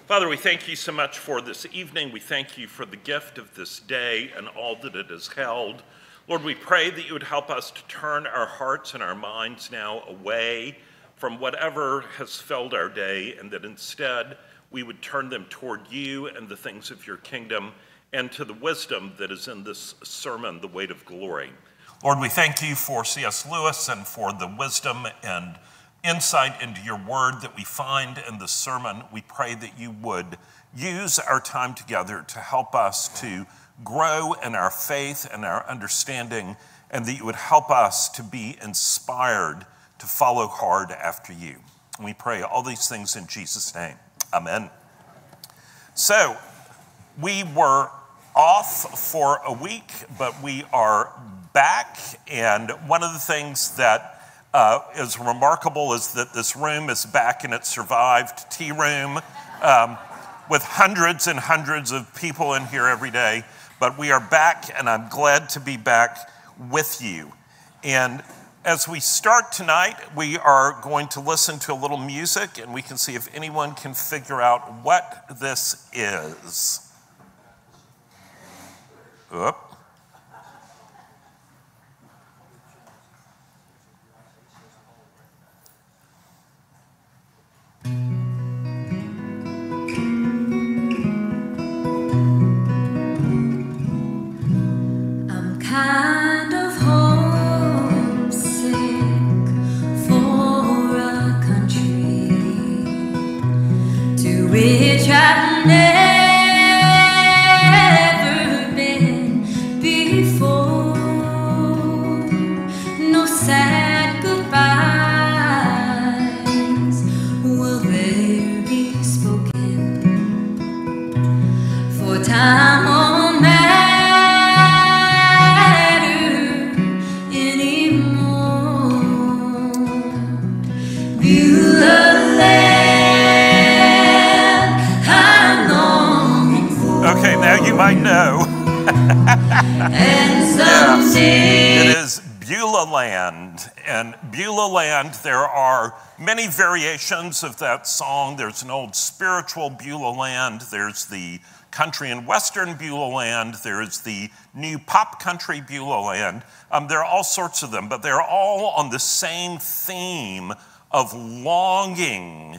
Father, we thank you so much for this evening. We thank you for the gift of this day and all that it has held. Lord, we pray that you would help us to turn our hearts and our minds now away from whatever has filled our day, and that instead we would turn them toward you and the things of your kingdom and to the wisdom that is in this sermon, The Weight of Glory. Lord, we thank you for C.S. Lewis and for the wisdom and insight into your word that we find in the sermon. We pray that you would use our time together to help us to grow in our faith and our understanding, and that you would help us to be inspired to follow hard after you. We pray all these things in Jesus' name. Amen. So, we were off for a week, but we are back, and one of the things that is remarkable is that this room is back and it survived tea room with hundreds and hundreds of people in here every day. But we are back, and I'm glad to be back with you. And as we start tonight, we are going to listen to a little music, and we can see if anyone can figure out what this is. Oop. Kind of homesick for a country to which I've never been before. No sad goodbyes will there be spoken, for time on man Okay, now you might know. Yes, it is Beulah Land. And Beulah Land, there are many variations of that song. There's an old spiritual Beulah Land. There's the country and western Beulah Land. There's the new pop country Beulah Land. There are all sorts of them, but they're all on the same theme of longing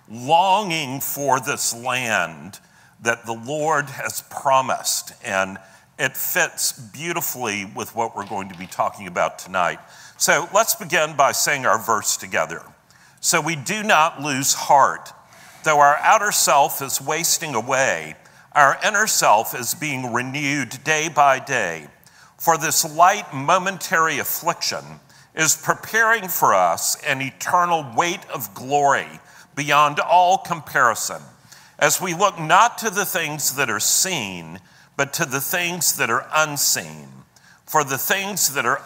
for this land that the Lord has promised, and it fits beautifully with what we're going to be talking about tonight. So let's begin by saying our verse together. So we do not lose heart. Though our outer self is wasting away, our inner self is being renewed day by day. For this light momentary affliction is preparing for us an eternal weight of glory beyond all comparison, as we look not to the things that are seen, but to the things that are unseen. For the things that are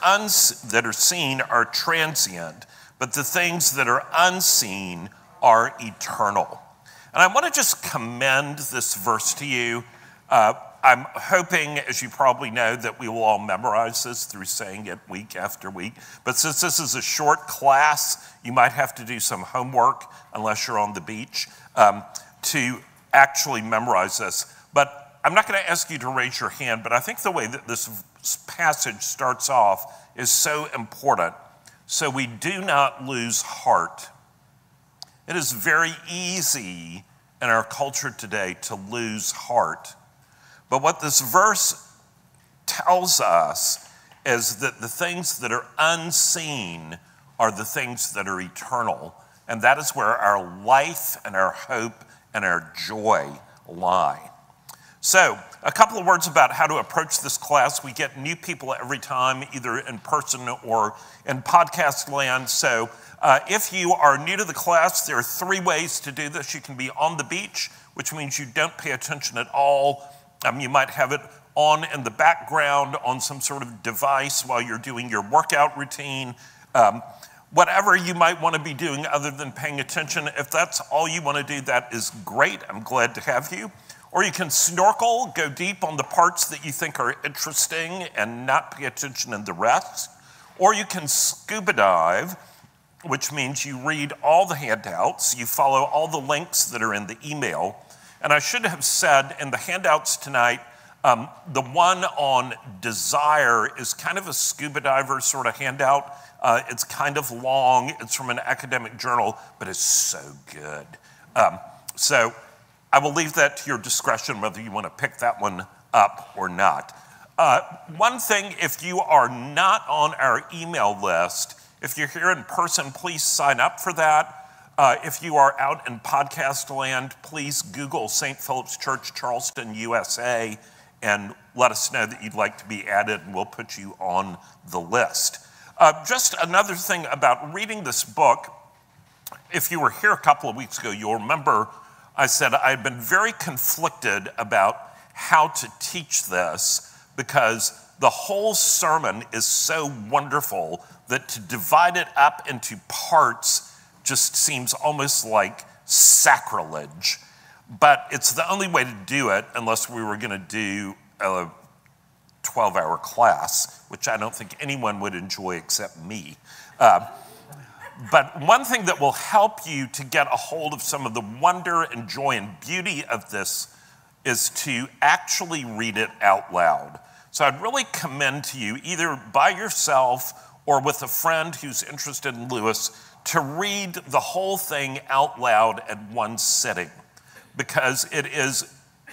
seen are transient, but the things that are unseen are eternal. And I want to just commend this verse to you. I'm hoping, as you probably know, that we will all memorize this through saying it week after week. But since this is a short class, you might have to do some homework, unless you're on the beach, to actually memorize this. But I'm not going to ask you to raise your hand, but I think the way that this passage starts off is so important. So we do not lose heart. It is very easy in our culture today to lose heart. But what this verse tells us is that the things that are unseen are the things that are eternal. And that is where our life and our hope and our joy lie. So, a couple of words about how to approach this class. We get new people every time, either in person or in podcast land. So, if you are new to the class, there are 3 ways to do this. You can be on the beach, which means you don't pay attention at all. You might have it on in the background on some sort of device while you're doing your workout routine. Whatever you might want to be doing other than paying attention, if that's all you want to do, that is great. I'm glad to have you. Or you can snorkel, go deep on the parts that you think are interesting and not pay attention in the rest. Or you can scuba dive, which means you read all the handouts, you follow all the links that are in the email, And I should have said in the handouts tonight, the one on desire is kind of a scuba diver sort of handout. It's kind of long. It's from an academic journal, but it's so good. So I will leave that to your discretion whether you want to pick that one up or not. One thing, if you are not on our email list, if you're here in person, please sign up for that. If you are out in podcast land, please Google St. Philip's Church, Charleston, USA, and let us know that you'd like to be added, and we'll put you on the list. Just another thing about reading this book, if you were here a couple of weeks ago, you'll remember I said I'd been very conflicted about how to teach this because the whole sermon is so wonderful that to divide it up into parts just seems almost like sacrilege. But it's the only way to do it unless we were going to do a 12-hour class, which I don't think anyone would enjoy except me. But one thing that will help you to get a hold of some of the wonder and joy and beauty of this is to actually read it out loud. So I'd really commend to you, either by yourself or with a friend who's interested in Lewis, to read the whole thing out loud at one sitting, because it is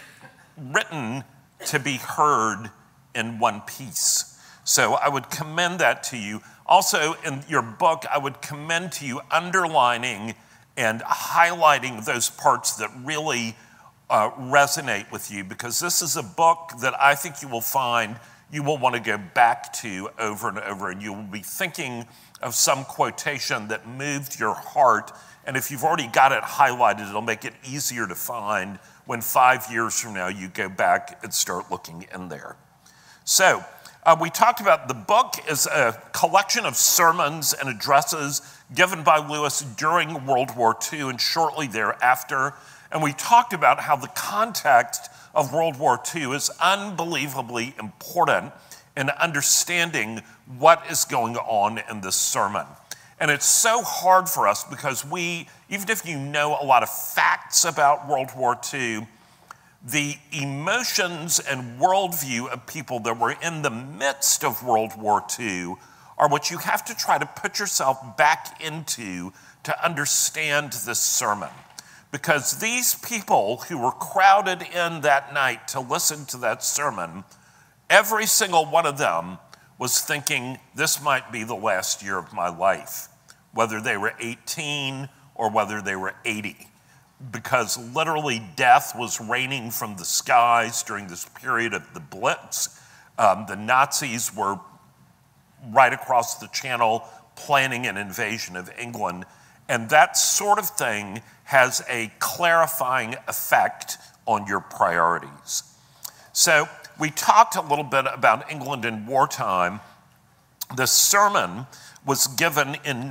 written to be heard in one piece. So I would commend that to you. Also, in your book, I would commend to you underlining and highlighting those parts that really resonate with you, because this is a book that I think you will find you will want to go back to over and over, and you will be thinking of some quotation that moved your heart, and if you've already got it highlighted, it'll make it easier to find when 5 years from now you go back and start looking in there. So, we talked about the book is a collection of sermons and addresses given by Lewis during World War II and shortly thereafter. And we talked about how the context of World War II is unbelievably important in understanding what is going on in this sermon. And it's so hard for us because we, even if you know a lot of facts about World War II, the emotions and worldview of people that were in the midst of World War II are what you have to try to put yourself back into to understand this sermon. Because these people who were crowded in that night to listen to that sermon, every single one of them was thinking, this might be the last year of my life, whether they were 18 or whether they were 80. Because literally death was raining from the skies during this period of the Blitz. The Nazis were right across the channel planning an invasion of England. And that sort of thing has a clarifying effect on your priorities. So we talked a little bit about England in wartime. The sermon was given in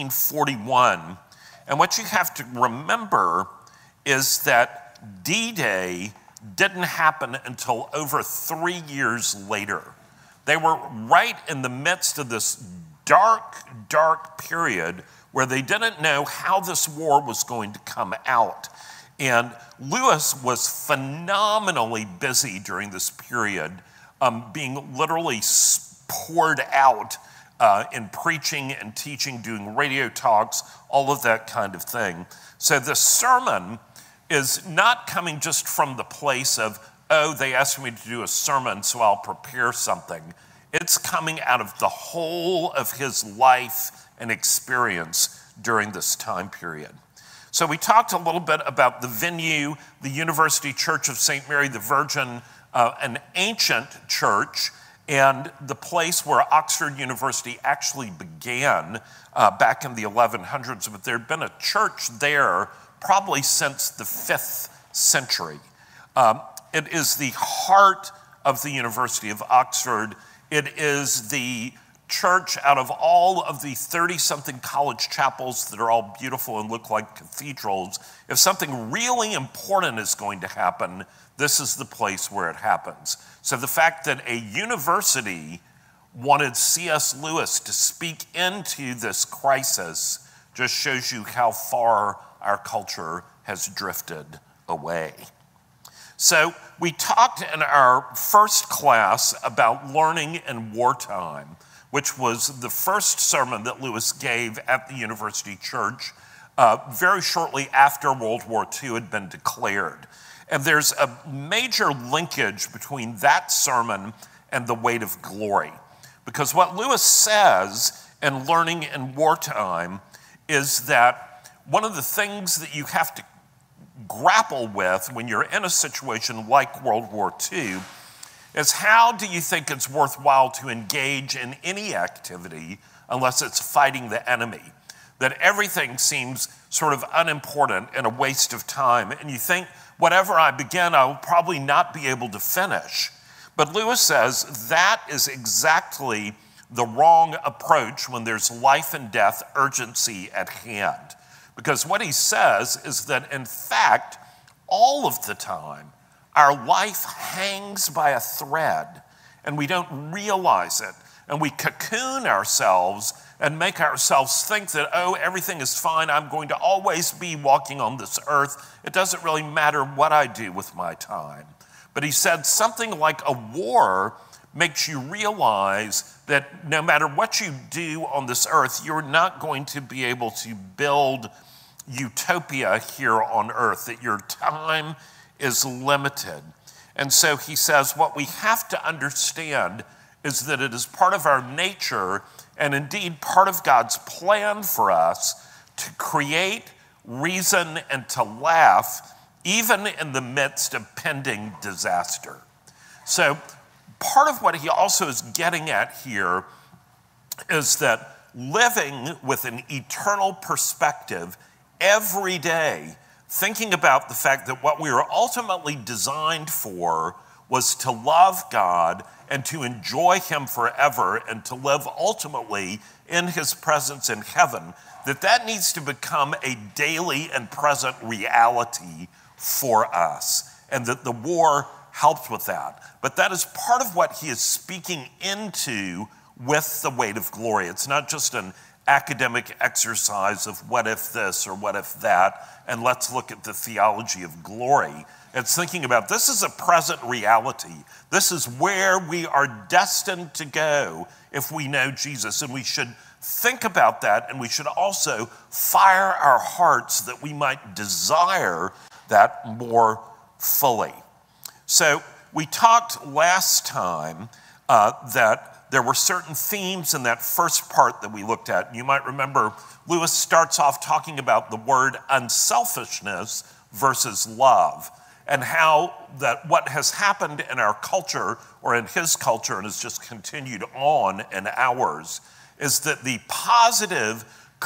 1941. And what you have to remember is that D-Day didn't happen until over 3 years later. They were right in the midst of this dark, dark period where they didn't know how this war was going to come out. And Lewis was phenomenally busy during this period, being literally poured out in preaching and teaching, doing radio talks, all of that kind of thing. So the sermon is not coming just from the place of, oh, they asked me to do a sermon, so I'll prepare something. It's coming out of the whole of his life and experience during this time period. So we talked a little bit about the venue, the University Church of St. Mary the Virgin, an ancient church, and the place where Oxford University actually began back in the 1100s, but there had been a church there probably since the 5th century. It is the heart of the University of Oxford. It is the church out of all of the 30-something college chapels that are all beautiful and look like cathedrals. If something really important is going to happen, this is the place where it happens. So the fact that a university wanted C.S. Lewis to speak into this crisis just shows you how far our culture has drifted away. So we talked in our first class about learning in wartime, which was the first sermon that Lewis gave at the University Church very shortly after World War II had been declared. And there's a major linkage between that sermon and the weight of glory. Because what Lewis says in learning in wartime is that one of the things that you have to grapple with when you're in a situation like World War II is how do you think it's worthwhile to engage in any activity unless it's fighting the enemy? That everything seems sort of unimportant and a waste of time. And you think, whatever I begin, I will probably not be able to finish. But Lewis says that is exactly the wrong approach when there's life and death urgency at hand. Because what he says is that, in fact, all of the time, our life hangs by a thread, and we don't realize it. And we cocoon ourselves and make ourselves think that, oh, everything is fine. I'm going to always be walking on this earth. It doesn't really matter what I do with my time. But he said something like a war makes you realize that no matter what you do on this earth, you're not going to be able to build utopia here on earth, that your time is limited. And so he says what we have to understand is that it is part of our nature and indeed part of God's plan for us to create, reason, and to laugh even in the midst of pending disaster. So part of what he also is getting at here is that living with an eternal perspective every day, thinking about the fact that what we were ultimately designed for was to love God and to enjoy him forever and to live ultimately in his presence in heaven, that needs to become a daily and present reality for us, and that the war helped with that. But that is part of what he is speaking into with the weight of glory. It's not just an academic exercise of what if this or what if that, and let's look at the theology of glory. It's thinking about this is a present reality. This is where we are destined to go if we know Jesus, and we should think about that, and we should also fire our hearts that we might desire that more fully. So we talked last time that there were certain themes in that first part that we looked at. You might remember Lewis starts off talking about the word unselfishness versus love, and how that what has happened in our culture, or in his culture, and has just continued on in ours, is that the positive,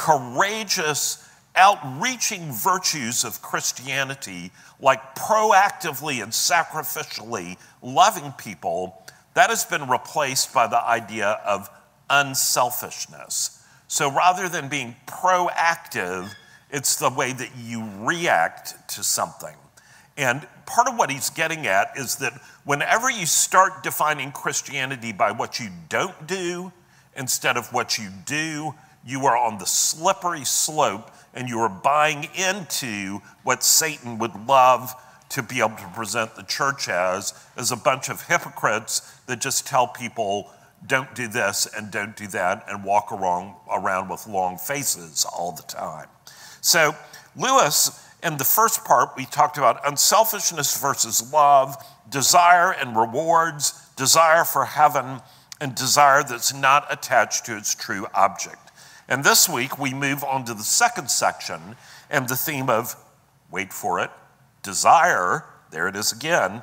courageous, outreaching virtues of Christianity, like proactively and sacrificially loving people, that has been replaced by the idea of unselfishness. So rather than being proactive, it's the way that you react to something. And part of what he's getting at is that whenever you start defining Christianity by what you don't do instead of what you do, you are on the slippery slope, and you are buying into what Satan would love to be able to present the church as a bunch of hypocrites that just tell people don't do this and don't do that and walk around with long faces all the time. So Lewis, in the first part, we talked about unselfishness versus love, desire and rewards, desire for heaven, and desire that's not attached to its true object. And this week, we move on to the second section and the theme of, wait for it, desire, there it is again,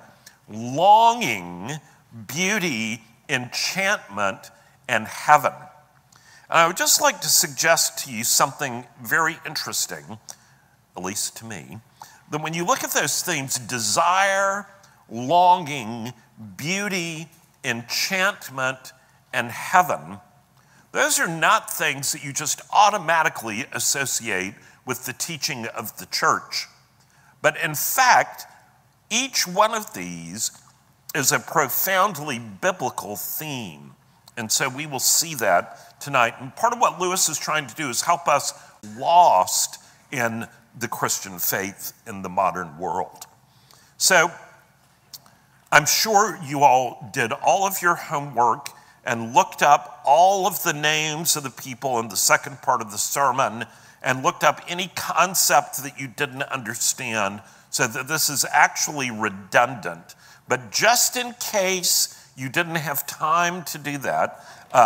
longing, beauty, enchantment, and heaven. And I would just like to suggest to you something very interesting, at least to me, that when you look at those themes, desire, longing, beauty, enchantment, and heaven, those are not things that you just automatically associate with the teaching of the church. But in fact, each one of these is a profoundly biblical theme. And so we will see that tonight. And part of what Lewis is trying to do is help us lost in the Christian faith in the modern world. So I'm sure you all did all of your homework and looked up all of the names of the people in the second part of the sermon and looked up any concept that you didn't understand, so that this is actually redundant. But just in case you didn't have time to do that,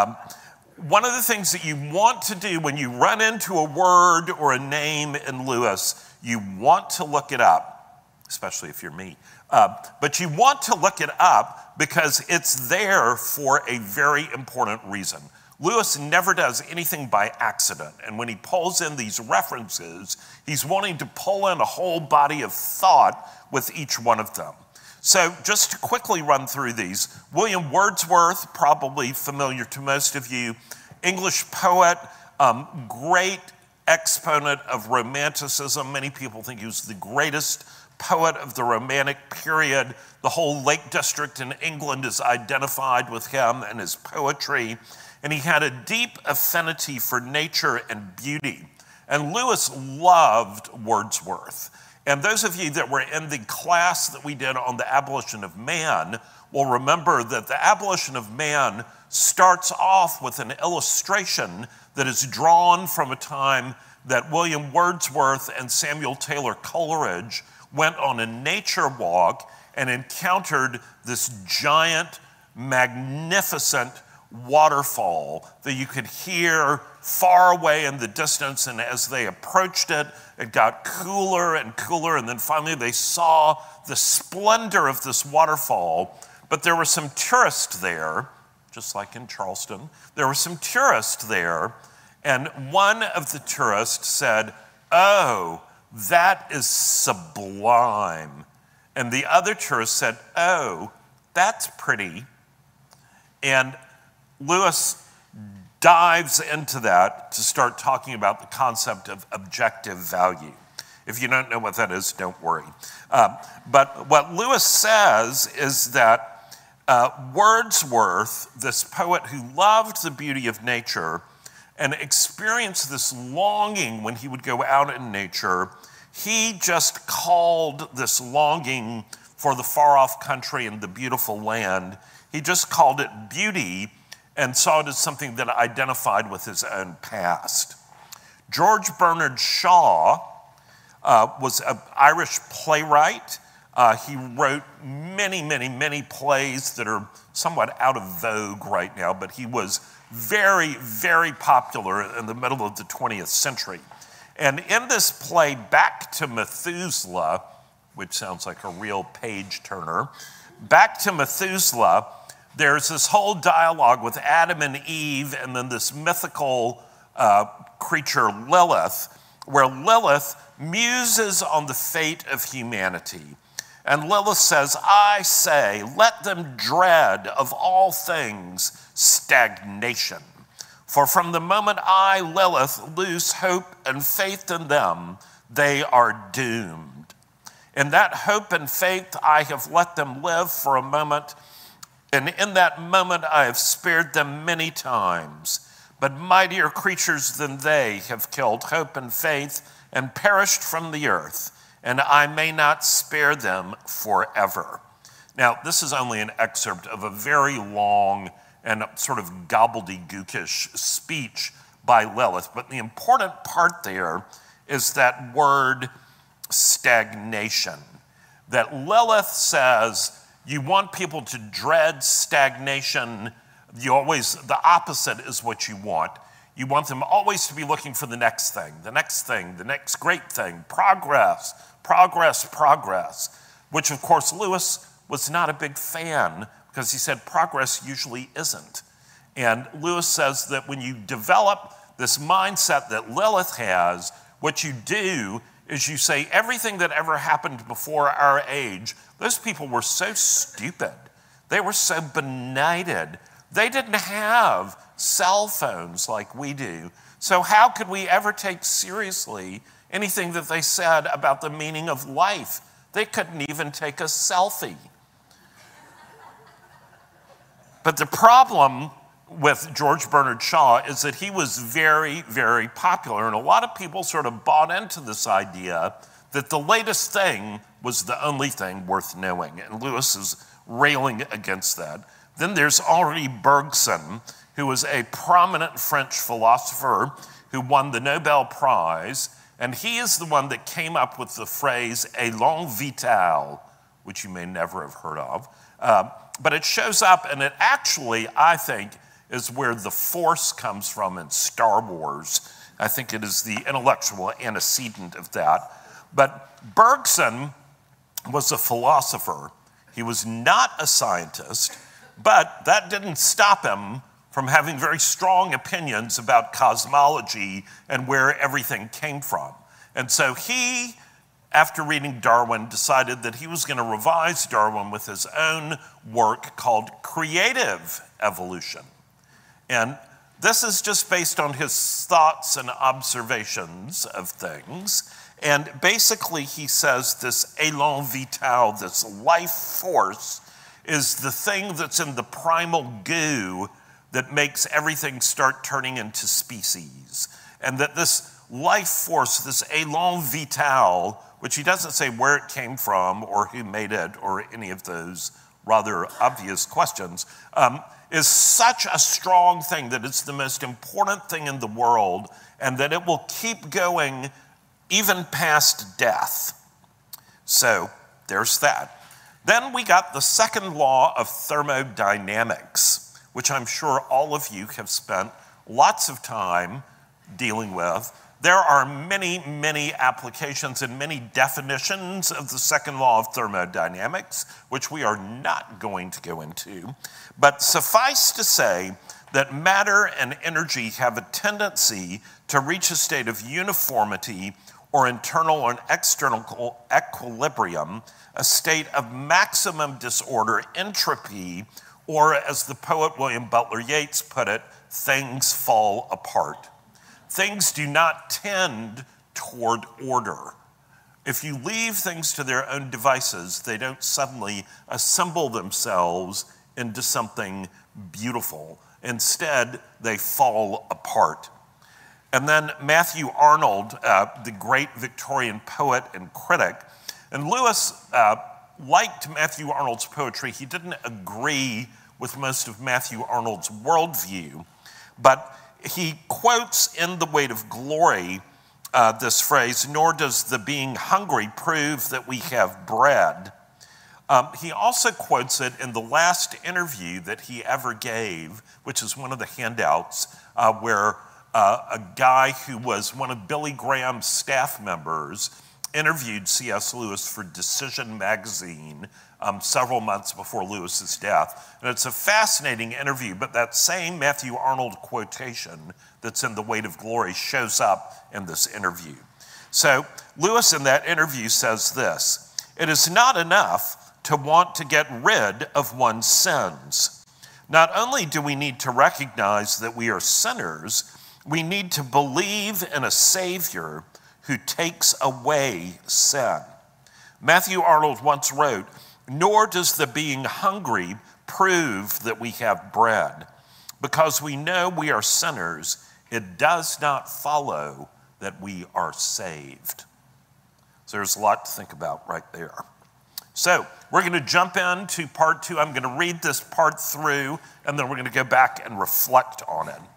one of the things that you want to do when you run into a word or a name in Lewis, you want to look it up, especially if you're me. But you want to look it up because it's there for a very important reason. Lewis never does anything by accident, and when he pulls in these references, he's wanting to pull in a whole body of thought with each one of them. So just to quickly run through these, William Wordsworth, probably familiar to most of you, English poet, great exponent of Romanticism. Many people think he was the greatest poet of the Romantic period. The whole Lake District in England is identified with him and his poetry. And he had a deep affinity for nature and beauty. And Lewis loved Wordsworth. And those of you that were in the class that we did on the abolition of man will remember that the abolition of man starts off with an illustration that is drawn from a time that William Wordsworth and Samuel Taylor Coleridge went on a nature walk and encountered this giant, magnificent waterfall that you could hear far away in the distance, and as they approached it, it got cooler and cooler, and then finally they saw the splendor of this waterfall. But there were some tourists there, just like in Charleston. There were some tourists there, and one of the tourists said, "Oh, that is sublime." And the other tourist said, "Oh, that's pretty." And Lewis dives into that to start talking about the concept of objective value. If you don't know what that is, don't worry. But what Lewis says is that Wordsworth, this poet who loved the beauty of nature and experienced this longing when he would go out in nature, he just called this longing for the far-off country and the beautiful land, he just called it beauty and saw it as something that identified with his own past. George Bernard Shaw was an Irish playwright. He wrote many, many, many plays that are somewhat out of vogue right now, but he was very, very popular in the middle of the 20th century. And in this play, Back to Methuselah, which sounds like a real page turner, Back to Methuselah, there's this whole dialogue with Adam and Eve and then this mythical creature Lilith, where Lilith muses on the fate of humanity. And Lilith says, "I say, let them dread of all things stagnation. For from the moment I, Lilith, lose hope and faith in them, they are doomed. In that hope and faith I have let them live for a moment, and in that moment I have spared them many times. But mightier creatures than they have killed hope and faith and perished from the earth, and I may not spare them forever." Now, this is only an excerpt of a very long and sort of gobbledygookish speech by Lilith, but the important part there is that word stagnation. That Lilith says, you want people to dread stagnation. The opposite is what you want. You want them always to be looking for the next thing, the next great thing, progress, progress, progress, which of course Lewis was not a big fan because he said progress usually isn't. And Lewis says that when you develop this mindset that Lilith has, what you do is you say everything that ever happened before our age, those people were so stupid. They were so benighted. They didn't have cell phones like we do. So how could we ever take seriously anything that they said about the meaning of life? They couldn't even take a selfie. But the problem with George Bernard Shaw is that he was very, very popular. And a lot of people sort of bought into this idea that the latest thing was the only thing worth knowing. And Lewis is railing against that. Then there's Henri Bergson, who was a prominent French philosopher who won the Nobel Prize, and he is the one that came up with the phrase élan vital, which you may never have heard of. But it shows up, and it actually, I think, is where the Force comes from in Star Wars. I think it is the intellectual antecedent of that. But Bergson was a philosopher. He was not a scientist, but that didn't stop him from having very strong opinions about cosmology and where everything came from. And so he, after reading Darwin, decided that he was going to revise Darwin with his own work called Creative Evolution. And this is just based on his thoughts and observations of things. And basically he says this élan vital, this life force, is the thing that's in the primal goo that makes everything start turning into species. And that this life force, this élan vital, which he doesn't say where it came from or who made it or any of those rather obvious questions, is such a strong thing that it's the most important thing in the world and that it will keep going even past death. So there's that. Then we got the second law of thermodynamics, which I'm sure all of you have spent lots of time dealing with. There are many, many applications and many definitions of the second law of thermodynamics, which we are not going to go into. But suffice to say that matter and energy have a tendency to reach a state of uniformity or internal and external equilibrium, a state of maximum disorder, entropy, or as the poet William Butler Yeats put it, things fall apart. Things do not tend toward order. If you leave things to their own devices, they don't suddenly assemble themselves into something beautiful. Instead, they fall apart. And then Matthew Arnold, the great Victorian poet and critic, and Lewis liked Matthew Arnold's poetry. He didn't agree with most of Matthew Arnold's worldview, but he quotes in The Weight of Glory this phrase, "Nor does the being hungry prove that we have bread." He also quotes it in the last interview that he ever gave, which is one of the handouts, where a guy who was one of Billy Graham's staff members interviewed C.S. Lewis for Decision magazine several months before Lewis's death. And it's a fascinating interview, but that same Matthew Arnold quotation that's in The Weight of Glory shows up in this interview. So Lewis in that interview says this: "It is not enough to want to get rid of one's sins. Not only do we need to recognize that we are sinners, we need to believe in a Savior who takes away sin." Matthew Arnold once wrote, "Nor does the being hungry prove that we have bread. Because we know we are sinners, it does not follow that we are saved." So there's a lot to think about right there. So we're going to jump into part two. I'm going to read this part through, and then we're going to go back and reflect on it.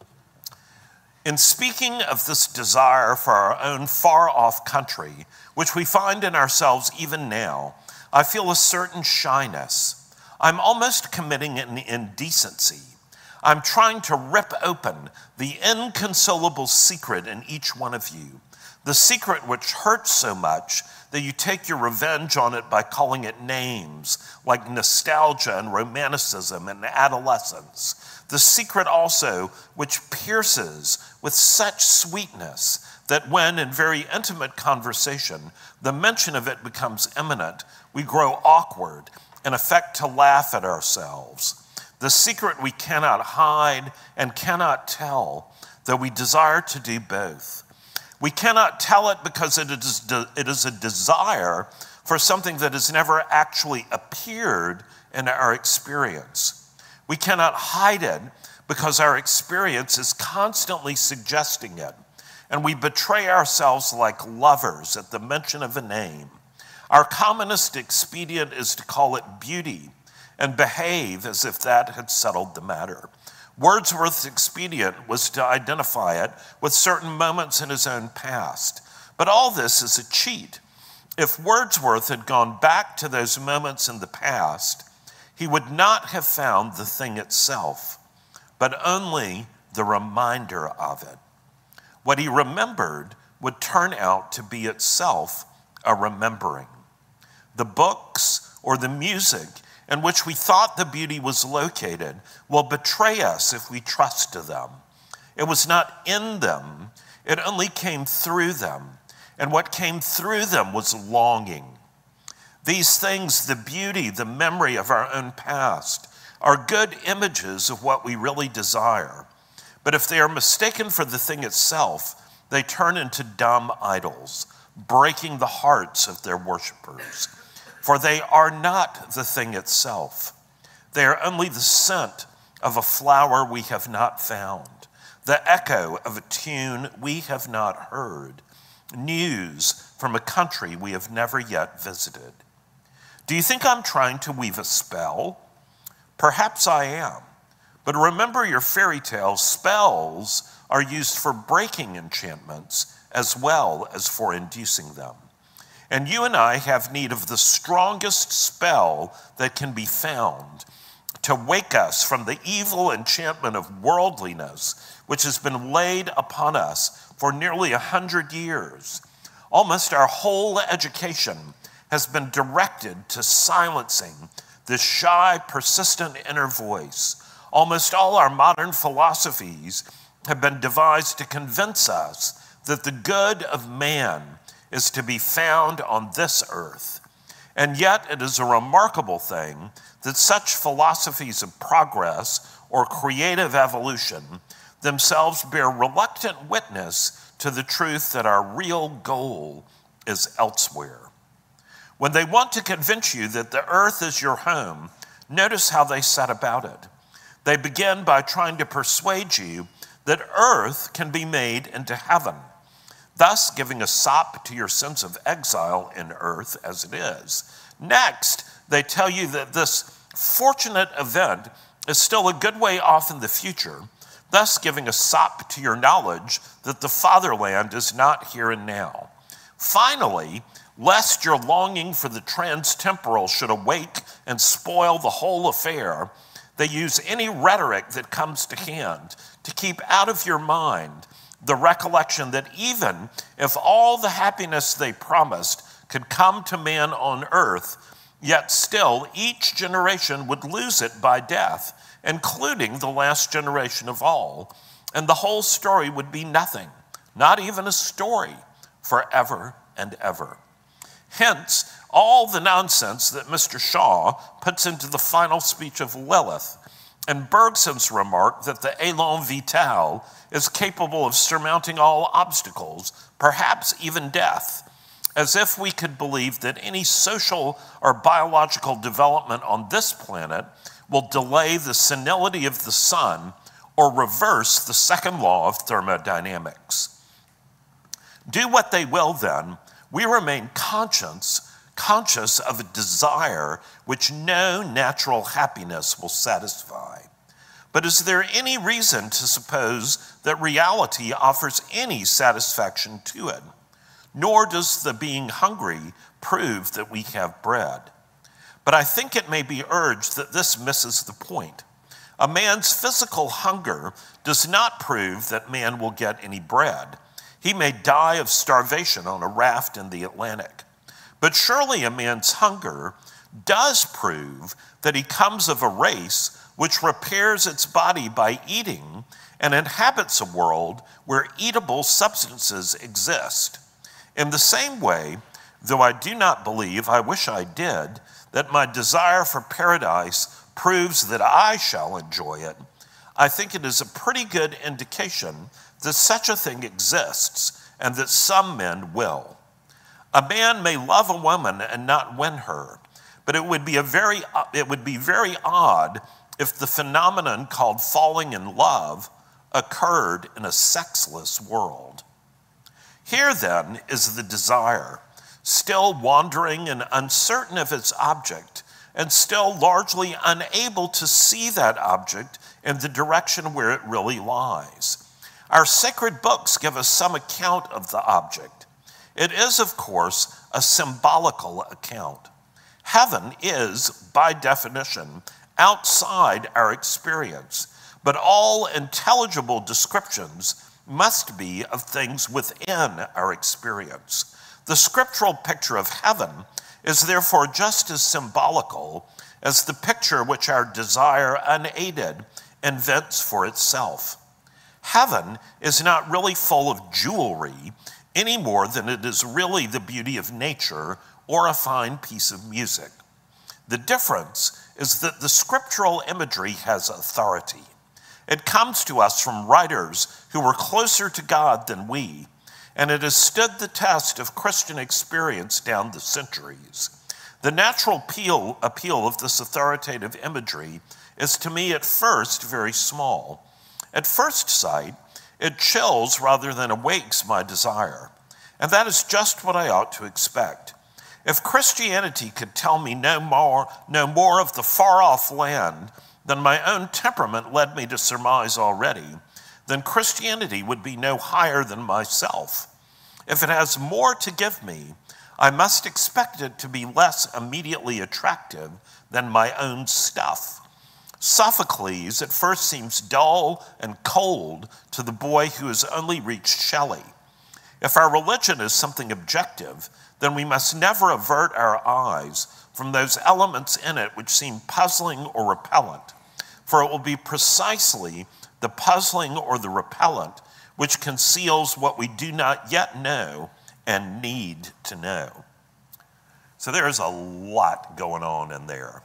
In speaking of this desire for our own far-off country, which we find in ourselves even now, I feel a certain shyness. I'm almost committing an indecency. I'm trying to rip open the inconsolable secret in each one of you, the secret which hurts so much that you take your revenge on it by calling it names like nostalgia and romanticism and adolescence. The secret also which pierces with such sweetness that when in very intimate conversation the mention of it becomes imminent, we grow awkward and affect to laugh at ourselves. The secret we cannot hide and cannot tell, though we desire to do both. We cannot tell it because it is a desire for something that has never actually appeared in our experience. We cannot hide it because our experience is constantly suggesting it. and we betray ourselves like lovers at the mention of a name. Our commonest expedient is to call it beauty and behave as if that had settled the matter. Wordsworth's expedient was to identify it with certain moments in his own past. But all this is a cheat. If Wordsworth had gone back to those moments in the past, he would not have found the thing itself, but only the reminder of it. What he remembered would turn out to be itself a remembering. The books or the music in which we thought the beauty was located will betray us if we trust to them. It was not in them, it only came through them. And what came through them was longing. These things, the beauty, the memory of our own past, are good images of what we really desire. But if they are mistaken for the thing itself, they turn into dumb idols, breaking the hearts of their worshipers. For they are not the thing itself. They are only the scent of a flower we have not found, the echo of a tune we have not heard, news from a country we have never yet visited. Do you think I'm trying to weave a spell? Perhaps I am. But remember your fairy tales, spells are used for breaking enchantments as well as for inducing them. And you and I have need of the strongest spell that can be found to wake us from the evil enchantment of worldliness, which has been laid upon us for nearly 100 years. Almost our whole education has been directed to silencing this shy, persistent inner voice. Almost all our modern philosophies have been devised to convince us that the good of man is to be found on this earth. And yet it is a remarkable thing that such philosophies of progress or creative evolution themselves bear reluctant witness to the truth that our real goal is elsewhere. When they want to convince you that the earth is your home, notice how they set about it. They begin by trying to persuade you that earth can be made into heaven, thus giving a sop to your sense of exile in earth as it is. Next, they tell you that this fortunate event is still a good way off in the future, thus giving a sop to your knowledge that the fatherland is not here and now. Finally, lest your longing for the trans-temporal should awake and spoil the whole affair, they use any rhetoric that comes to hand to keep out of your mind the recollection that even if all the happiness they promised could come to man on earth, yet still each generation would lose it by death, including the last generation of all, and the whole story would be nothing, not even a story, forever and ever. Hence, all the nonsense that Mr. Shaw puts into the final speech of Lilith, and Bergson's remark that the élan vital is capable of surmounting all obstacles, perhaps even death, as if we could believe that any social or biological development on this planet will delay the senility of the sun or reverse the second law of thermodynamics. Do what they will then, we remain conscious of a desire which no natural happiness will satisfy. But is there any reason to suppose that reality offers any satisfaction to it? Nor does the being hungry prove that we have bread. But I think it may be urged that this misses the point. A man's physical hunger does not prove that man will get any bread. He may die of starvation on a raft in the Atlantic. But surely a man's hunger does prove that he comes of a race which repairs its body by eating and inhabits a world where eatable substances exist. In the same way, though I do not believe, I wish I did, that my desire for paradise proves that I shall enjoy it, I think it is a pretty good indication that such a thing exists and that some men will. A man may love a woman and not win her, but it would be very odd if the phenomenon called falling in love occurred in a sexless world. Here then is the desire, still wandering and uncertain of its object, and still largely unable to see that object in the direction where it really lies. Our sacred books give us some account of the object. It is, of course, a symbolical account. Heaven is, by definition, outside our experience, but all intelligible descriptions must be of things within our experience. The scriptural picture of heaven is therefore just as symbolical as the picture which our desire unaided invents for itself. Heaven is not really full of jewelry any more than it is really the beauty of nature or a fine piece of music. The difference is that the scriptural imagery has authority. It comes to us from writers who were closer to God than we, and it has stood the test of Christian experience down the centuries. The natural appeal of this authoritative imagery is to me at first very small. At first sight, it chills rather than awakes my desire, and that is just what I ought to expect. If Christianity could tell me no more of the far-off land than my own temperament led me to surmise already, then Christianity would be no higher than myself. If it has more to give me, I must expect it to be less immediately attractive than my own stuff. Sophocles at first seems dull and cold to the boy who has only reached Shelley. If our religion is something objective, then we must never avert our eyes from those elements in it which seem puzzling or repellent, for it will be precisely the puzzling or the repellent which conceals what we do not yet know and need to know. So there is a lot going on in there.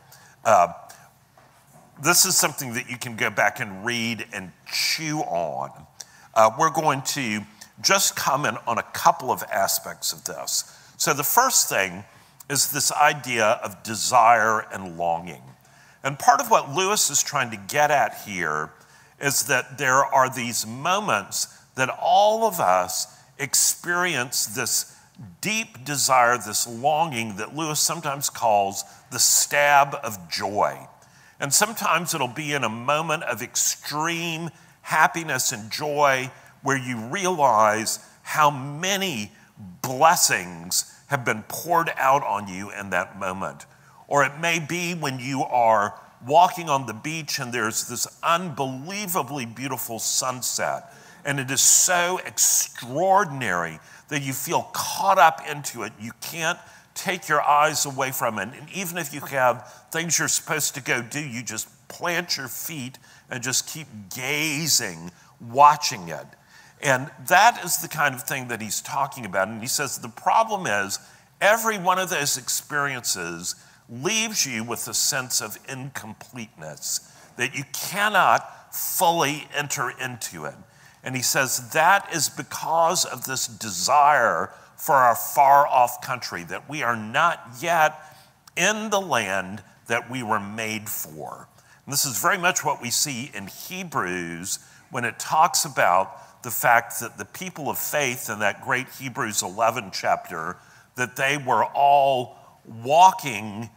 This is something that you can go back and read and chew on. We're going to just comment on a couple of aspects of this. So the first thing is this idea of desire and longing. And part of what Lewis is trying to get at here is that there are these moments that all of us experience this deep desire, this longing that Lewis sometimes calls the stab of joy. And sometimes it'll be in a moment of extreme happiness and joy where you realize how many blessings have been poured out on you in that moment. Or it may be when you are walking on the beach and there's this unbelievably beautiful sunset, and it is so extraordinary that you caught caught up into it. You can't take your eyes away from it. And even if you have things you're supposed to go do, you just plant your feet and just keep gazing, watching it. And that is the kind of thing that he's talking about. And he says the problem is every one of those experiences leaves you with a sense of incompleteness, that you cannot fully enter into it. And he says that is because of this desire for our far-off country, that we are not yet in the land that we were made for. And this is very much what we see in Hebrews when it talks about the fact that the people of faith in that great Hebrews 11 chapter, that they were all walking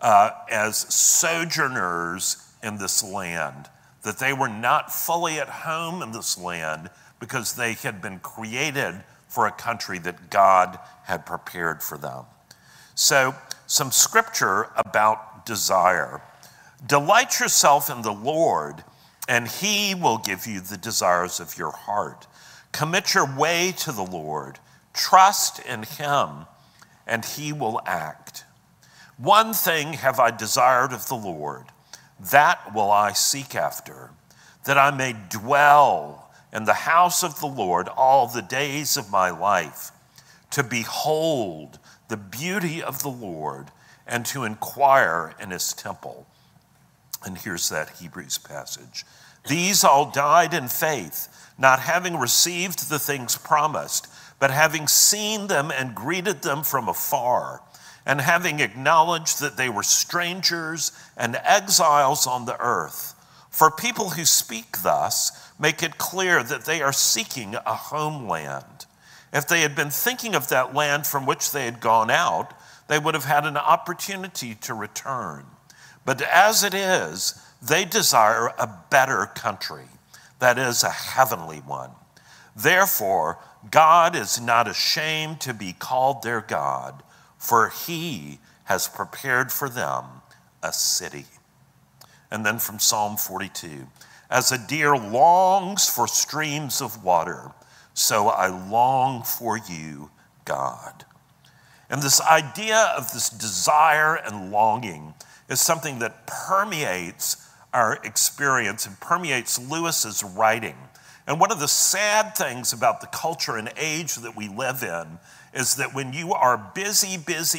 as sojourners in this land, that they were not fully at home in this land because they had been created for a country that God had prepared for them. So, some scripture about desire. Delight yourself in the Lord, and he will give you the desires of your heart. Commit your way to the Lord. Trust in him, and he will act. One thing have I desired of the Lord, that will I seek after, that I may dwell in the house of the Lord all the days of my life, to behold the beauty of the Lord and to inquire in his temple. And here's that Hebrews passage. These all died in faith, not having received the things promised, but having seen them and greeted them from afar, and having acknowledged that they were strangers and exiles on the earth. For people who speak thus make it clear that they are seeking a homeland. If they had been thinking of that land from which they had gone out, they would have had an opportunity to return. But as it is, they desire a better country, that is, a heavenly one. Therefore, God is not ashamed to be called their God, for he has prepared for them a city. And then from Psalm 42, as a deer longs for streams of water, so I long for you, God. And this idea of this desire and longing is something that permeates our experience and permeates Lewis's writing. And one of the sad things about the culture and age that we live in is that when you are busy,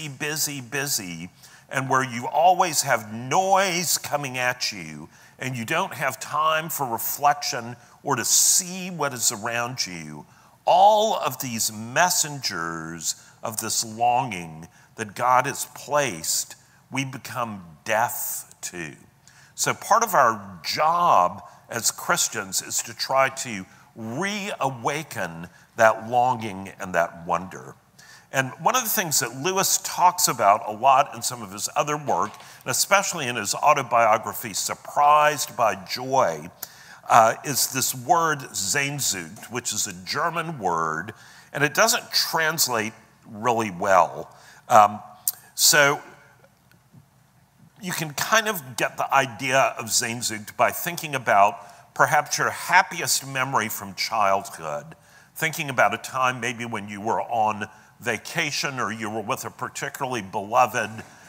and where you always have noise coming at you, and you don't have time for reflection or to see what is around you, all of these messengers of this longing that God has placed, we become deaf to. So part of our job as Christians is to try to reawaken that longing and that wonder. And one of the things that Lewis talks about a lot in some of his other work, and especially in his autobiography, Surprised by Joy, is this word Sehnsucht, which is a German word, and it doesn't translate really well. So you can kind of get the idea of Sehnsucht by thinking about perhaps your happiest memory from childhood, thinking about a time maybe when you were on vacation or you were with a particularly beloved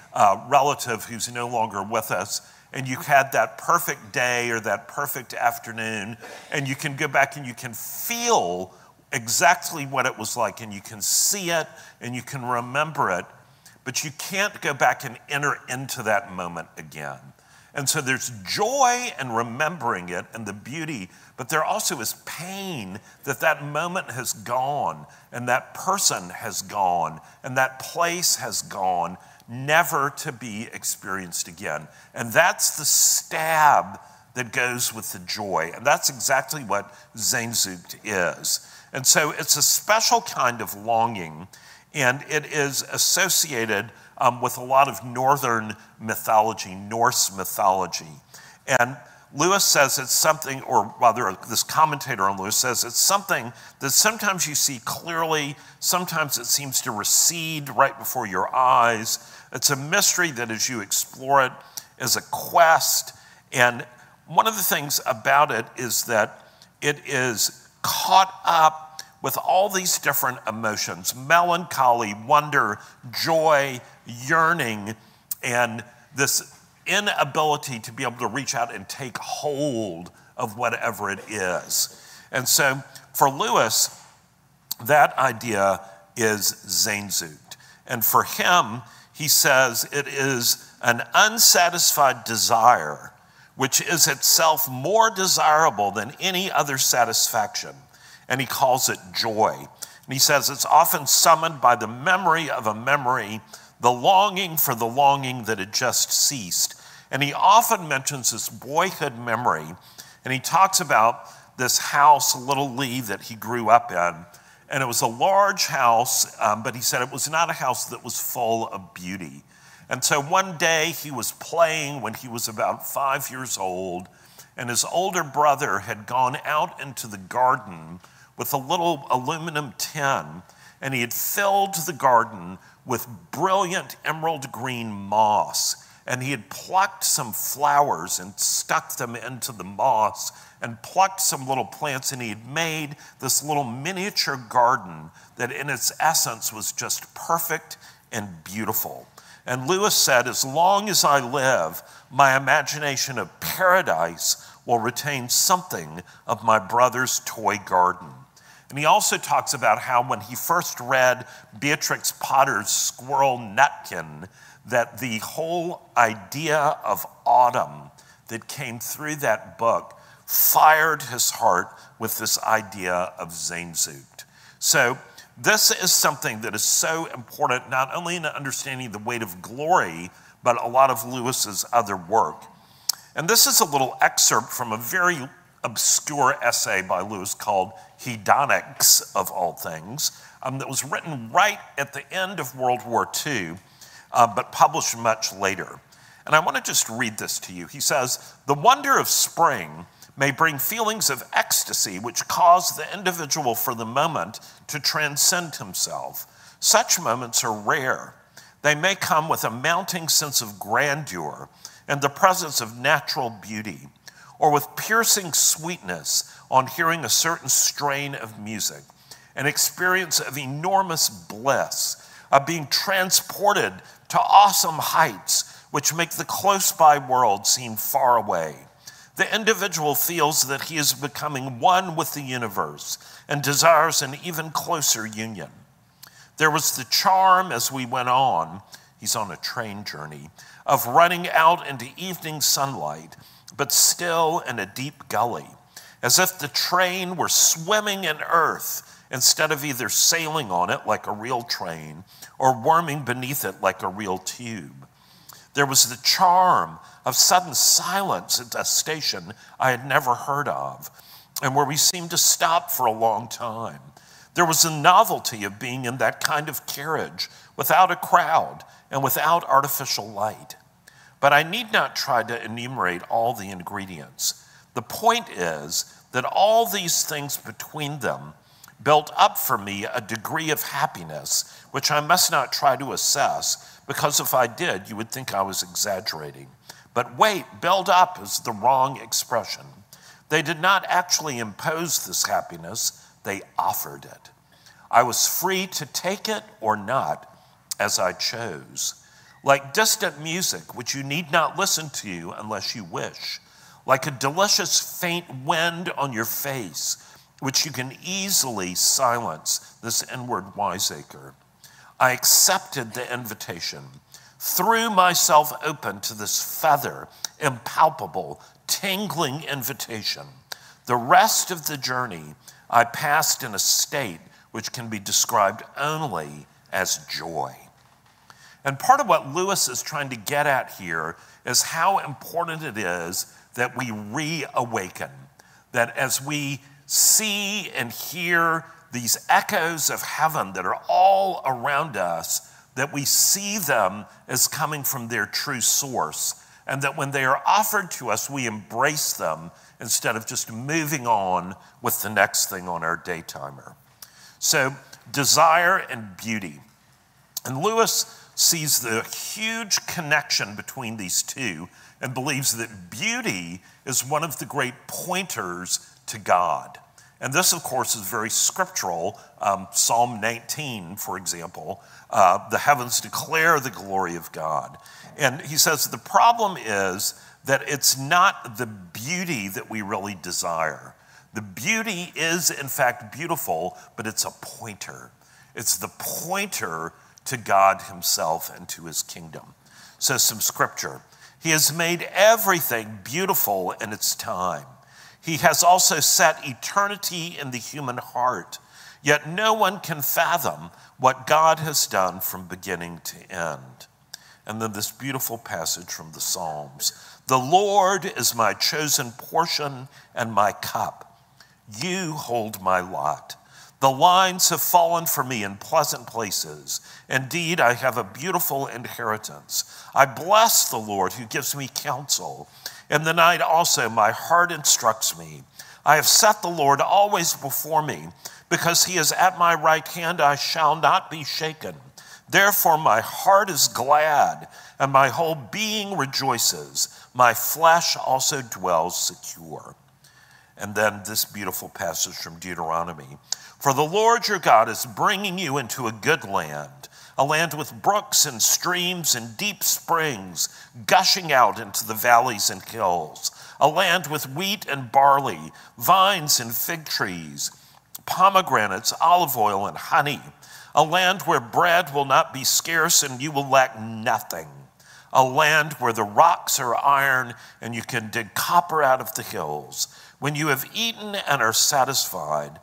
relative who's no longer with us, and you had that perfect day or that perfect afternoon, and you can go back and you can feel exactly what it was like, and you can see it and you can remember it, but you can't go back and enter into that moment again. And so there's joy in remembering it and the beauty, but there also is pain that that moment has gone and that person has gone and that place has gone, never to be experienced again. And that's the stab that goes with the joy. And that's exactly what Sehnsucht is. And so it's a special kind of longing, and it is associated with a lot of Northern mythology, Norse mythology. And Lewis says it's something, or rather this commentator on Lewis says it's something that sometimes you see clearly, sometimes it seems to recede right before your eyes. It's a mystery that as you explore it is a quest. And one of the things about it is that it is caught up with all these different emotions: melancholy, wonder, joy, yearning, and this inability to be able to reach out and take hold of whatever it is. And so for Lewis, that idea is Sehnsucht. And for him, he says it is an unsatisfied desire, which is itself more desirable than any other satisfaction. And he calls it joy. And he says it's often summoned by the memory of a memory, the longing for the longing that had just ceased. And he often mentions this boyhood memory, and he talks about this house, Little Lee, that he grew up in. And it was a large house, but he said it was not a house that was full of beauty. And so one day he was playing when he was about 5 years old, and his older brother had gone out into the garden with a little aluminum tin, and he had filled the garden with brilliant emerald green moss. And he had plucked some flowers and stuck them into the moss and plucked some little plants, and he had made this little miniature garden that in its essence was just perfect and beautiful. And Lewis said, as long as I live, my imagination of paradise will retain something of my brother's toy garden. And he also talks about how when he first read Beatrix Potter's Squirrel Nutkin, that the whole idea of autumn that came through that book fired his heart with this idea of Sehnsucht. So this is something that is so important, not only in understanding the weight of glory, but a lot of Lewis's other work. And this is a little excerpt from a very obscure essay by Lewis called Hedonics, of all things, that was written right at the end of World War II, but published much later. And I want to just read this to you. He says, "The wonder of spring may bring feelings of ecstasy which cause the individual for the moment to transcend himself. Such moments are rare. They may come with a mounting sense of grandeur and the presence of natural beauty, or with piercing sweetness on hearing a certain strain of music, an experience of enormous bliss, of being transported to awesome heights which make the close-by world seem far away. The individual feels that he is becoming one with the universe and desires an even closer union. There was the charm as we went on," he's on a train journey, "of running out into evening sunlight, but still in a deep gully, as if the train were swimming in earth instead of either sailing on it like a real train or worming beneath it like a real tube. There was the charm of sudden silence at a station I had never heard of, and where we seemed to stop for a long time. There was the novelty of being in that kind of carriage without a crowd and without artificial light. But I need not try to enumerate all the ingredients. The point is that all these things between them built up for me a degree of happiness which I must not try to assess, because if I did, you would think I was exaggerating. But wait, build up is the wrong expression. They did not actually impose this happiness, they offered it. I was free to take it or not as I chose. Like distant music, which you need not listen to unless you wish. Like a delicious faint wind on your face, which you can easily silence, this inward wiseacre. I accepted the invitation, threw myself open to this feather, impalpable, tingling invitation. The rest of the journey I passed in a state which can be described only as joy. And part of what Lewis is trying to get at here is how important it is that we reawaken, that as we see and hear these echoes of heaven that are all around us, that we see them as coming from their true source, and that when they are offered to us, we embrace them instead of just moving on with the next thing on our day timer. So, desire and beauty. And Lewis sees the huge connection between these two and believes that beauty is one of the great pointers to God. And this, of course, is very scriptural. Psalm 19, for example, the heavens declare the glory of God. And he says the problem is that it's not the beauty that we really desire. The beauty is, in fact, beautiful, but it's a pointer. It's the pointer to God himself and to his kingdom. So some scripture. He has made everything beautiful in its time. He has also set eternity in the human heart, yet no one can fathom what God has done from beginning to end. And then this beautiful passage from the Psalms. The Lord is my chosen portion and my cup. You hold my lot. The lines have fallen for me in pleasant places. Indeed, I have a beautiful inheritance. I bless the Lord who gives me counsel. In the night also my heart instructs me. I have set the Lord always before me. Because he is at my right hand, I shall not be shaken. Therefore my heart is glad, and my whole being rejoices. My flesh also dwells secure. And then this beautiful passage from Deuteronomy. For the Lord your God is bringing you into a good land, a land with brooks and streams and deep springs gushing out into the valleys and hills, a land with wheat and barley, vines and fig trees, pomegranates, olive oil, and honey, a land where bread will not be scarce and you will lack nothing, a land where the rocks are iron and you can dig copper out of the hills. When you have eaten and are satisfied,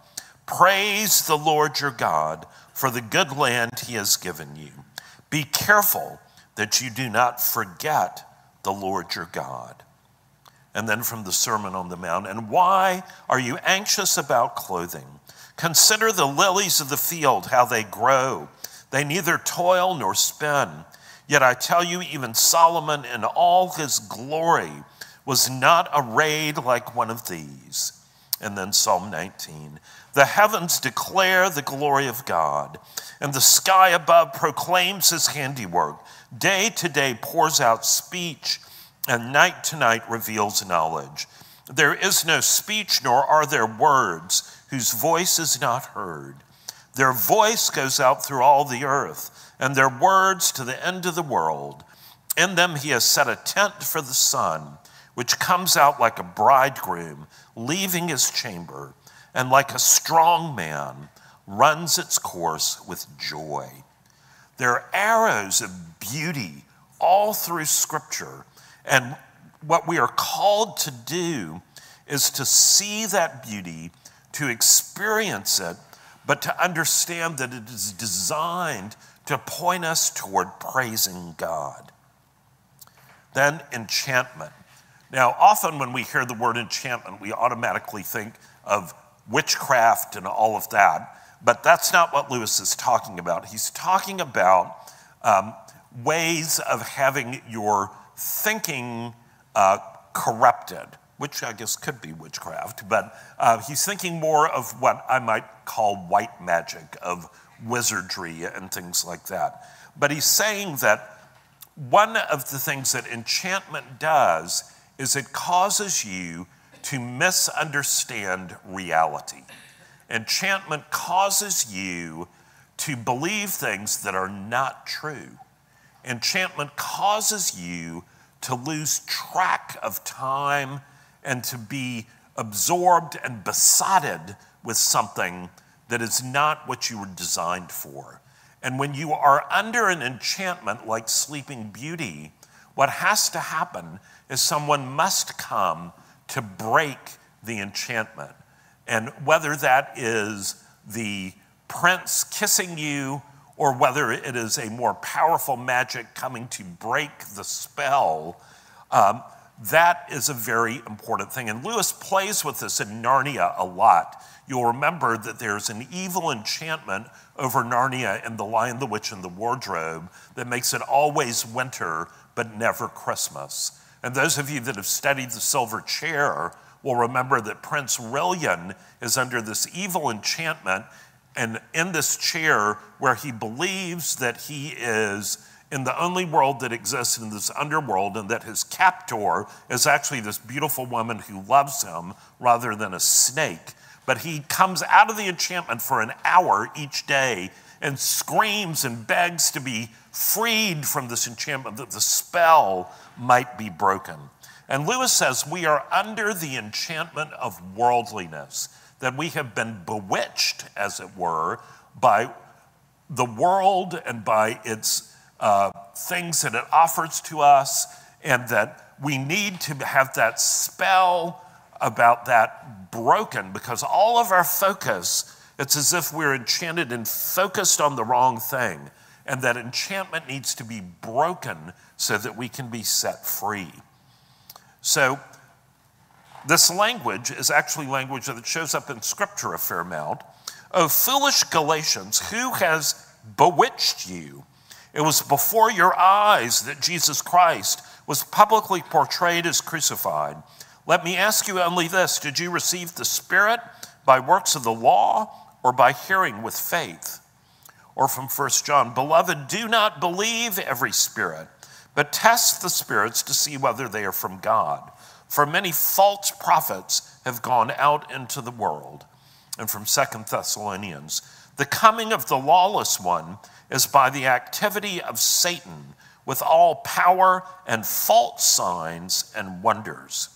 praise the Lord your God for the good land he has given you. Be careful that you do not forget the Lord your God. And then from the Sermon on the Mount, and why are you anxious about clothing? Consider the lilies of the field, how they grow. They neither toil nor spin. Yet I tell you, even Solomon in all his glory was not arrayed like one of these. And then Psalm 19. The heavens declare the glory of God, and the sky above proclaims his handiwork. Day to day pours out speech, and night to night reveals knowledge. There is no speech, nor are there words, whose voice is not heard. Their voice goes out through all the earth, and their words to the end of the world. In them he has set a tent for the sun, which comes out like a bridegroom, leaving his chamber, and like a strong man, runs its course with joy. There are arrows of beauty all through Scripture, and what we are called to do is to see that beauty, to experience it, but to understand that it is designed to point us toward praising God. Then enchantment. Now, often when we hear the word enchantment, we automatically think of witchcraft and all of that, but that's not what Lewis is talking about. He's talking about ways of having your thinking corrupted, which I guess could be witchcraft, but he's thinking more of what I might call white magic, of wizardry and things like that. But he's saying that one of the things that enchantment does is it causes you to misunderstand reality. Enchantment causes you to believe things that are not true. Enchantment causes you to lose track of time and to be absorbed and besotted with something that is not what you were designed for. And when you are under an enchantment like Sleeping Beauty, what has to happen is someone must come to break the enchantment. And whether that is the prince kissing you or whether it is a more powerful magic coming to break the spell, that is a very important thing. And Lewis plays with this in Narnia a lot. You'll remember that there's an evil enchantment over Narnia in The Lion, the Witch, and the Wardrobe that makes it always winter but never Christmas. And those of you that have studied The Silver Chair will remember that Prince Rilian is under this evil enchantment, and in this chair where he believes that he is in the only world that exists in this underworld, and that his captor is actually this beautiful woman who loves him rather than a snake. But he comes out of the enchantment for an hour each day and screams and begs to be freed from this enchantment, that the spell might be broken. And Lewis says we are under the enchantment of worldliness, that we have been bewitched, as it were, by the world and by its things that it offers to us, and that we need to have that spell about that broken, because all of our focus, it's as if we're enchanted and focused on the wrong thing, and that enchantment needs to be broken so that we can be set free. So this language is actually language that shows up in Scripture a fair amount. O foolish Galatians, who has bewitched you? It was before your eyes that Jesus Christ was publicly portrayed as crucified. Let me ask you only this: did you receive the Spirit by works of the law or by hearing with faith? Or from 1 John, beloved, do not believe every spirit, but test the spirits to see whether they are from God. For many false prophets have gone out into the world. And from 2 Thessalonians, the coming of the lawless one is by the activity of Satan, with all power and false signs and wonders.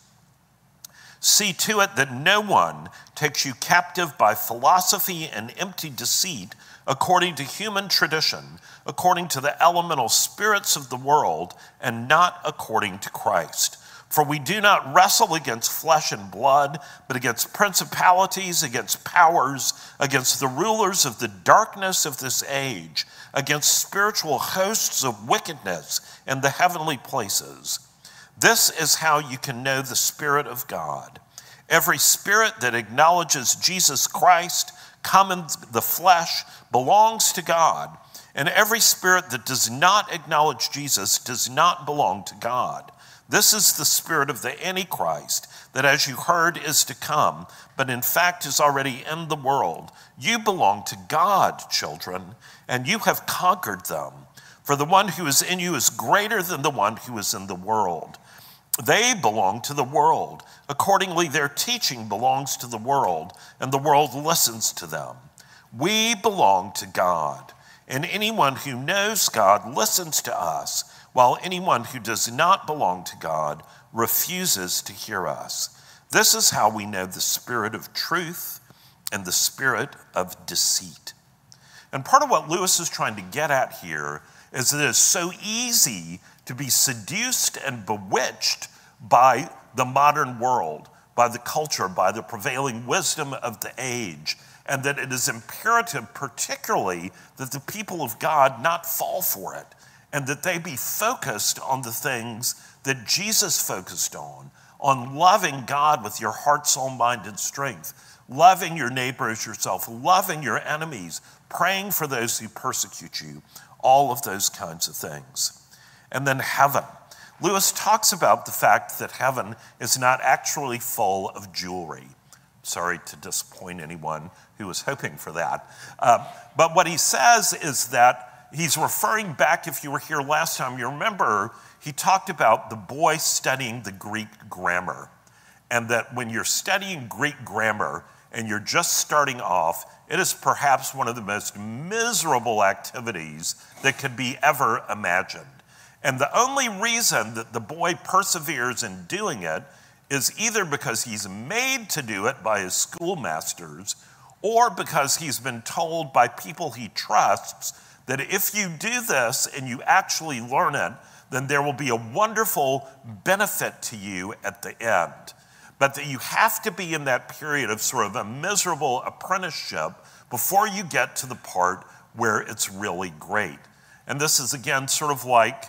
See to it that no one takes you captive by philosophy and empty deceit, according to human tradition, according to the elemental spirits of the world, and not according to Christ. For we do not wrestle against flesh and blood, but against principalities, against powers, against the rulers of the darkness of this age, against spiritual hosts of wickedness in the heavenly places. This is how you can know the Spirit of God. Every spirit that acknowledges Jesus Christ come in the flesh belongs to God, and every spirit that does not acknowledge Jesus does not belong to God. This is the spirit of the Antichrist, that as you heard is to come, but in fact is already in the world. You belong to God, children, and you have conquered them. For the one who is in you is greater than the one who is in the world. They belong to the world. Accordingly, their teaching belongs to the world, and the world listens to them. We belong to God, and anyone who knows God listens to us, while anyone who does not belong to God refuses to hear us. This is how we know the spirit of truth and the spirit of deceit. And part of what Lewis is trying to get at here is that it's so easy to be seduced and bewitched by the modern world, by the culture, by the prevailing wisdom of the age, and that it is imperative, particularly, that the people of God not fall for it, and that they be focused on the things that Jesus focused on loving God with your heart, soul, mind, and strength, loving your neighbor as yourself, loving your enemies, praying for those who persecute you, all of those kinds of things. And then heaven. Lewis talks about the fact that heaven is not actually full of jewelry. Sorry to disappoint anyone who was hoping for that. But what he says is that he's referring back, if you were here last time, you remember he talked about the boy studying the Greek grammar. And that when you're studying Greek grammar and you're just starting off, it is perhaps one of the most miserable activities that could be ever imagined. And the only reason that the boy perseveres in doing it is either because he's made to do it by his schoolmasters, or because he's been told by people he trusts that if you do this and you actually learn it, then there will be a wonderful benefit to you at the end. But that you have to be in that period of sort of a miserable apprenticeship before you get to the part where it's really great. And this is, again, sort of like,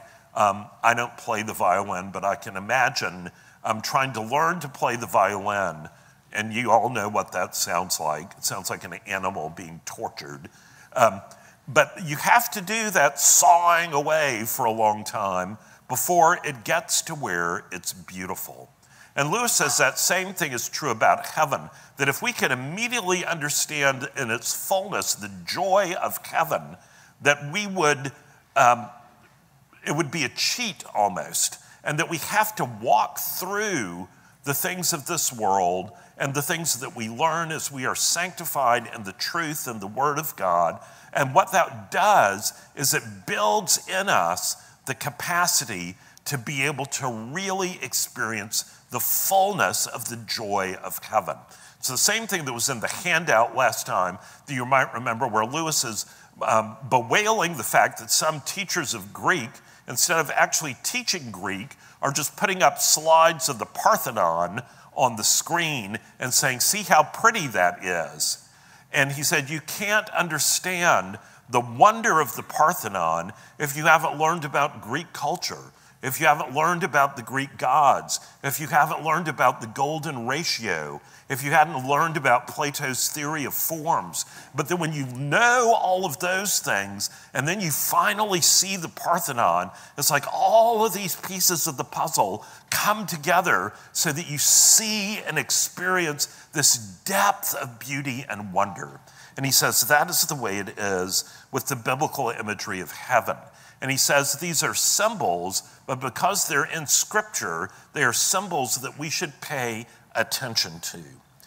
I don't play the violin, but I can imagine trying to learn to play the violin, and you all know what that sounds like. It sounds like an animal being tortured. But you have to do that sawing away for a long time before it gets to where it's beautiful. And Lewis says that same thing is true about heaven, that if we can immediately understand in its fullness the joy of heaven, that we would, it would be a cheat almost, and that we have to walk through the things of this world and the things that we learn as we are sanctified in the truth and the Word of God. And what that does is it builds in us the capacity to be able to really experience the fullness of the joy of heaven. It's the same thing that was in the handout last time that you might remember, where Lewis is bewailing the fact that some teachers of Greek, instead of actually teaching Greek, are just putting up slides of the Parthenon on the screen and saying, see how pretty that is. And he said, you can't understand the wonder of the Parthenon if you haven't learned about Greek culture, if you haven't learned about the Greek gods, if you haven't learned about the golden ratio, if you hadn't learned about Plato's theory of forms. But then when you know all of those things, and then you finally see the Parthenon, it's like all of these pieces of the puzzle come together so that you see and experience this depth of beauty and wonder. And he says that is the way it is with the biblical imagery of heaven. And he says these are symbols, but because they're in Scripture, they are symbols that we should pay attention to.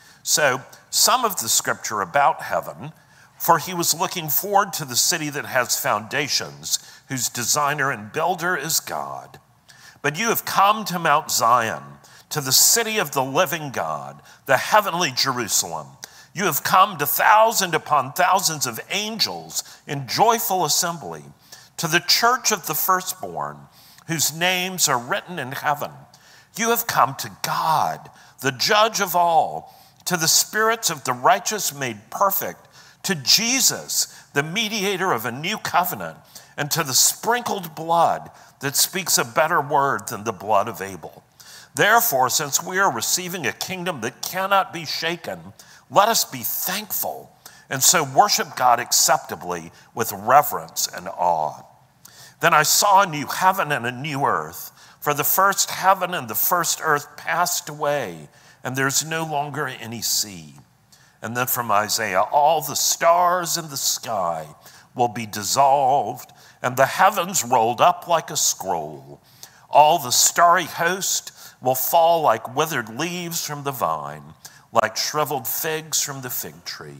So some of the Scripture about heaven, for he was looking forward to the city that has foundations, whose designer and builder is God. But you have come to Mount Zion, to the city of the living God, the heavenly Jerusalem. You have come to thousands upon thousands of angels in joyful assembly, to the church of the firstborn, whose names are written in heaven. You have come to God, the judge of all, to the spirits of the righteous made perfect, to Jesus, the mediator of a new covenant, and to the sprinkled blood, that speaks a better word than the blood of Abel. Therefore, since we are receiving a kingdom that cannot be shaken, let us be thankful and so worship God acceptably with reverence and awe. Then I saw a new heaven and a new earth, for the first heaven and the first earth passed away, and there's no longer any sea. And then from Isaiah, all the stars in the sky will be dissolved, and the heavens rolled up like a scroll. All the starry host will fall like withered leaves from the vine, like shriveled figs from the fig tree.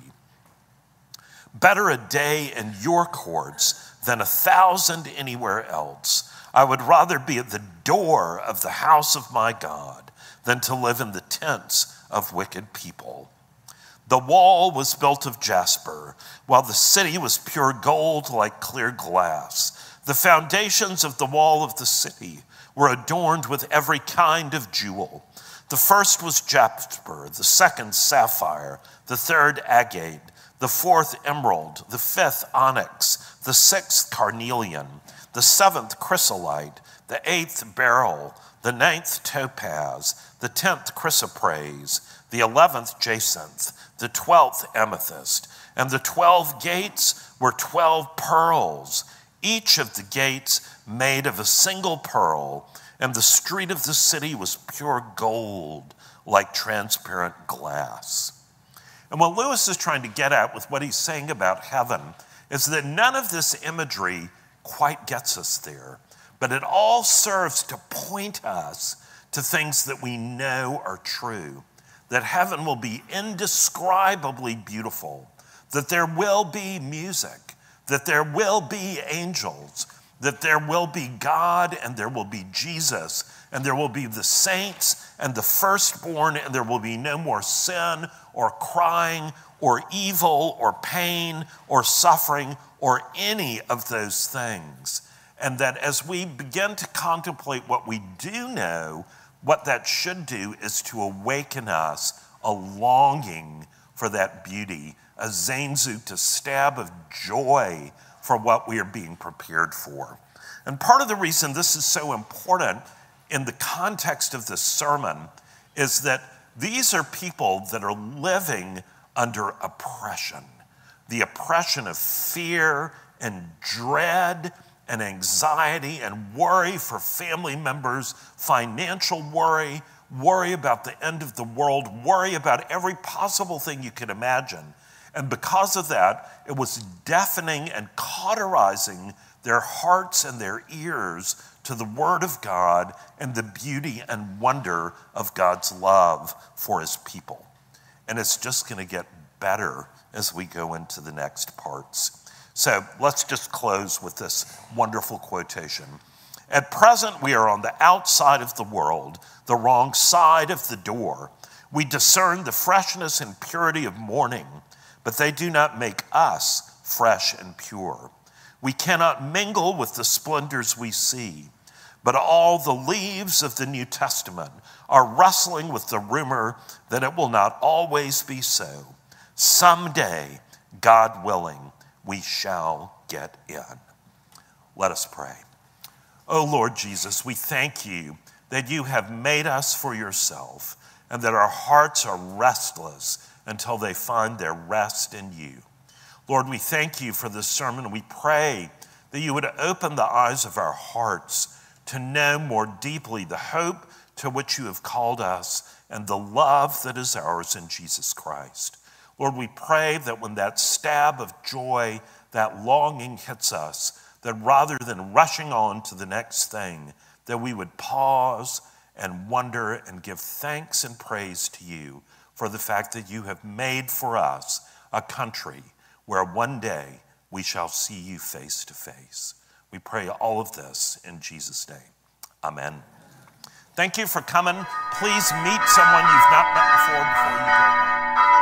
Better a day in your courts than 1,000 anywhere else. I would rather be at the door of the house of my God than to live in the tents of wicked people. The wall was built of jasper, while the city was pure gold like clear glass. The foundations of the wall of the city were adorned with every kind of jewel. The first was jasper, the second sapphire, the third agate, the fourth emerald, the fifth onyx, the sixth carnelian, the seventh chrysolite, the eighth beryl, the ninth topaz, the 10th chrysoprase, the 11th jacinth, the 12th amethyst, and the 12 gates were 12 pearls, each of the gates made of a single pearl, and the street of the city was pure gold, like transparent glass. And what Lewis is trying to get at with what he's saying about heaven is that none of this imagery quite gets us there, but it all serves to point us to things that we know are true, that heaven will be indescribably beautiful, that there will be music, that there will be angels, that there will be God and there will be Jesus, and there will be the saints and the firstborn, and there will be no more sin or crying or evil or pain or suffering or any of those things. And that as we begin to contemplate what we do know, what that should do is to awaken us a longing for that beauty, a Sehnsucht, a stab of joy for what we are being prepared for. And part of the reason this is so important in the context of this sermon is that these are people that are living under oppression, the oppression of fear and dread and anxiety and worry for family members, financial worry, worry about the end of the world, worry about every possible thing you can imagine. And because of that, it was deafening and cauterizing their hearts and their ears to the Word of God and the beauty and wonder of God's love for His people. And it's just going to get better as we go into the next parts. So let's just close with this wonderful quotation. At present, we are on the outside of the world, the wrong side of the door. We discern the freshness and purity of morning, but they do not make us fresh and pure. We cannot mingle with the splendors we see, but all the leaves of the New Testament are wrestling with the rumor that it will not always be so. Someday, God willing, we shall get in. Let us pray. Oh Lord Jesus, we thank you that you have made us for yourself and that our hearts are restless until they find their rest in you. Lord, we thank you for this sermon. We pray that you would open the eyes of our hearts to know more deeply the hope to which you have called us and the love that is ours in Jesus Christ. Lord, we pray that when that stab of joy, that longing hits us, that rather than rushing on to the next thing, that we would pause and wonder and give thanks and praise to you for the fact that you have made for us a country where one day we shall see you face to face. We pray all of this in Jesus' name. Amen. Thank you for coming. Please meet someone you've not met before you go.